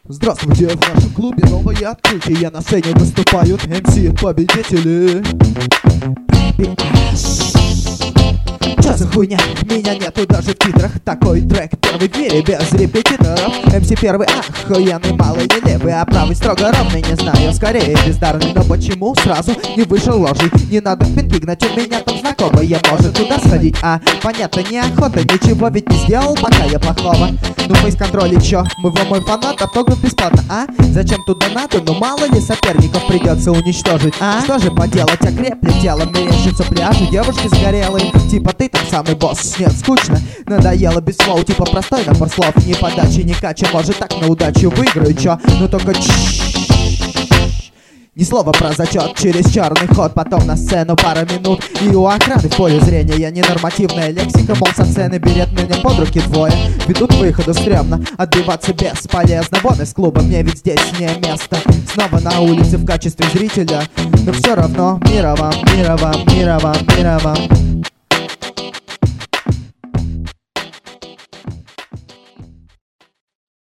Здравствуйте, в нашем клубе новое открытие. На сцене выступают MC-победители. Что за хуйня? Меня нету даже в титрах. Такой трек первый в мире без репетиторов. MC первый охуенный, малый нелепый, а правый строго ровный, не знаю, скорее бездарный. Но почему сразу не вышел ложей? Не надо в пинки гнать, у меня там знакомые. Может туда сходить, понятно, неохота. Ничего ведь не сделал, пока я плохого. Ну фейс-контроль чё? Мы вам мой фанат, автограф бесплатно, Зачем туда надо? Ну мало ли соперников придется уничтожить, Что же поделать, окрепли тело, мерещится пляжи, девушки сгорелые. Типа ты там самый босс, нет, скучно, надоело без слов, типа простой набор слов. Ни подачи, ни кача, может так на удачу выиграю, чё? Ну только ни слова про зачет, через черный ход, потом на сцену пара минут. И у охраны в поле зрения ненормативная лексика, мол, со сцены берет меня под руки двое. Ведут к выходу стрёмно, отбиваться бесполезно. Вон из клуба, мне ведь здесь не место. Снова на улице в качестве зрителя, но все равно мира вам, мира вам, мира вам, мира вам.